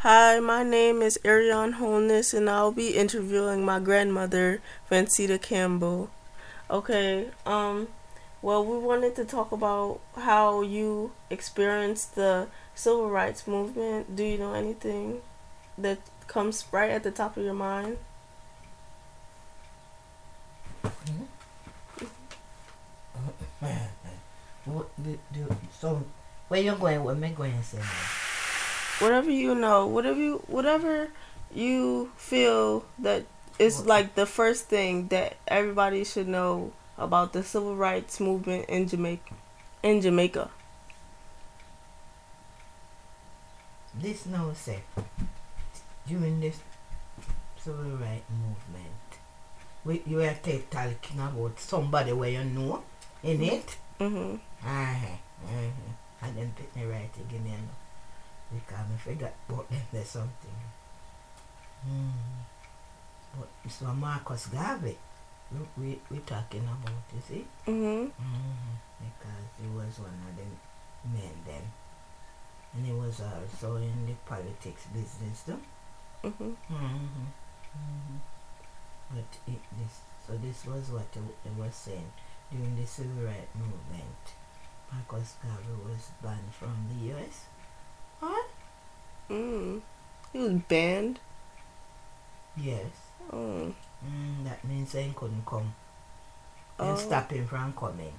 Hi, my name is Ariane Holness, and I'll be interviewing my grandmother, Vancita Campbell. Okay, well, we wanted to talk about how you experienced the civil rights movement. Do you know anything that comes right at the top of your mind? Mhm. So, where you going? Where me going? Say now. Whatever you know, whatever you feel that is What, like the first thing that everybody should know about the civil rights movement in Jamaica. In Jamaica. this now say during this civil rights movement, you are talking about somebody where you know in it. Mhm. I didn't pick me right again, you know, because I forgot about them. There's something. Mm. But so Marcus Garvey, we talking about, you see? Mhm. Because he was one of them men then. And he was also in the politics business too. Mhm. Mm-hmm. Mm-hmm. But this was what they were saying during the civil rights movement. Marcus Garvey was banned from the U.S. What? Mm. He was banned. Yes. Oh. That means he couldn't come. Then Oh. stop him from coming.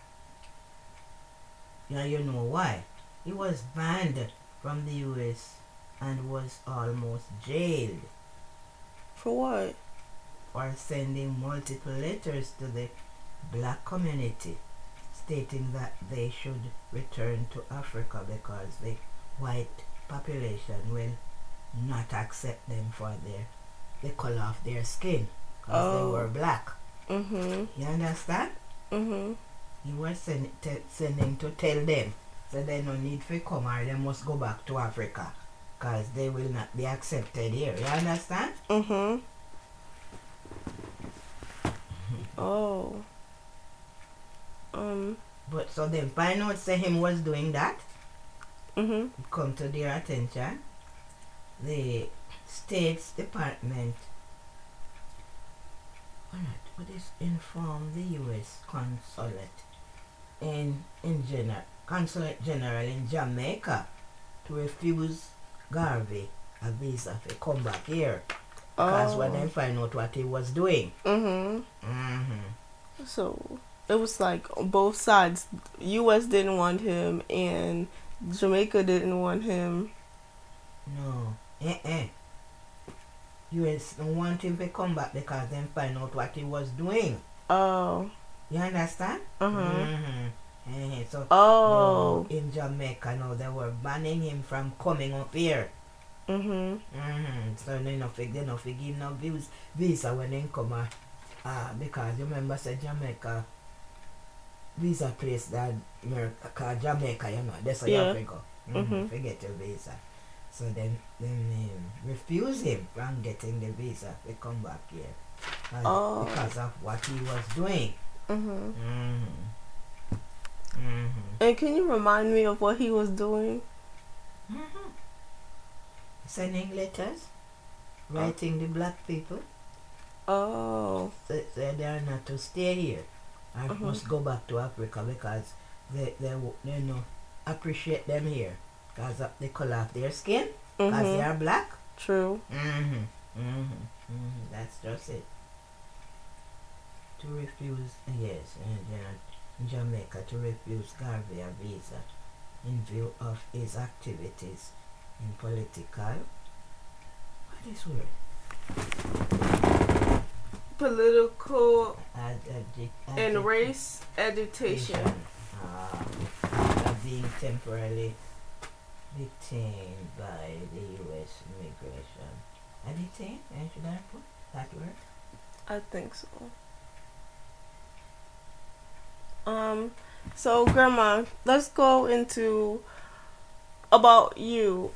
Yeah, you know why? He was banned from the U.S. and was almost jailed For what? for sending multiple letters to the black community stating that they should return to Africa because the white population will not accept them for the color of their skin because they were Oh. black. Mhm. You understand? Mhm. He was sending to tell them so they no need to come or they must go back to Africa because they will not be accepted here. You understand? Mhm. Oh. Um. But so then find out say him was doing that. Mhm. It come to their attention. The States Department what is inform the U.S. consulate in general consulate general in Jamaica to refuse Garvey a visa to come back here because when they Oh. find out what he was doing. Mhm. Mm-hmm. So it was like on both sides. U.S. didn't want him, and Jamaica didn't want him. No. US don't want him to come back because they find out what he was doing. Oh. You understand? Uh huh. Mm-hmm. So Oh. in Jamaica now they were banning him from coming up here. Mhm. So they not give no visa when they come because you remember say Jamaica visa place that America Jamaica, you know, that's how you have Yeah. to go. Mhm. Forget your visa. So then refuse him from getting the visa to come back here Oh. because of what he was doing. Mhm. Mm-hmm. Mm-hmm. And can you remind me of what he was doing? Mm-hmm. Sending letters, Uh, writing the black people, oh. say they are not to stay here. I Mhm. must go back to Africa because they no appreciate them here because of the color of their skin, because they Mhm. are black. True. Mm-hmm. Mm-hmm. Mm-hmm. That's just it. To refuse, yes, in Jamaica, to refuse Garvey a visa in view of his activities in political, what is word? Political and Agitation. race agitation. After being temporarily detained by the U.S. immigration. Detained? Should I put that word? I think so. So grandma, let's go into about you.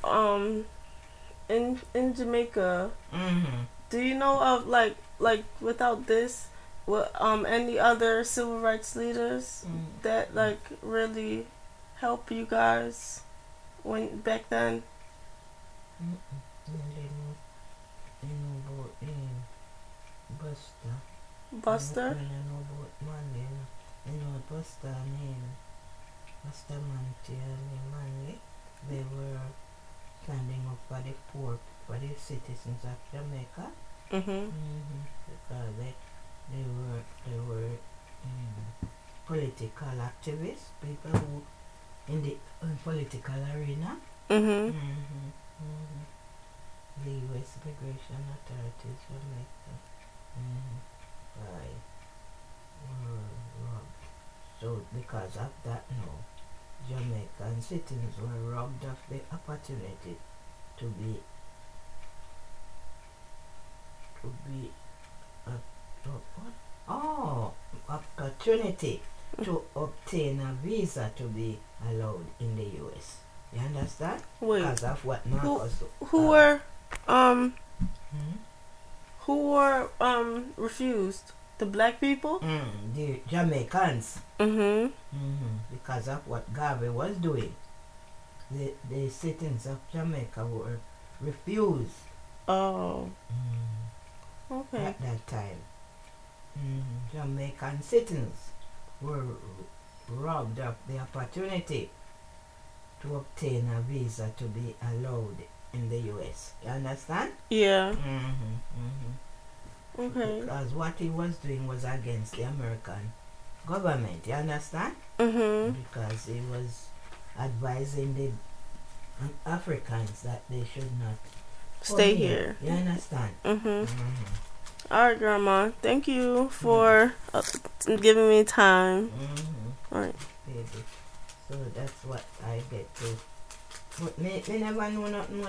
In Jamaica, Mm-hmm. do you know of like without this, what any other civil rights leaders that Mm-hmm. like really help you guys when back then? They know about Buster. Buster? When I know about Manley, I know Buster name, Buster Manti and Manley. They were standing up for the poor, for the citizens of Jamaica. Because they were political activists, people who in the political arena. The U.S. Immigration Authorities Jamaica. By robbed. So because of that, no, Jamaican citizens were robbed of the opportunity to be opportunity to obtain a visa to be allowed in the U.S. You understand? Wait. Because of what Marcus. Who were refused? The black people? The Jamaicans. Because of what Garvey was doing. The citizens of Jamaica were refused. Oh. Okay. At that time. Jamaican citizens were robbed of the opportunity to obtain a visa to be allowed in the U.S. You understand? Yeah. Okay. Because what he was doing was against the American government. You understand? Because he was advising the Africans that they should not stay here. You understand? All right, Grandma. Thank you for giving me time. All right. Baby. So that's what I get to. But me never know nothing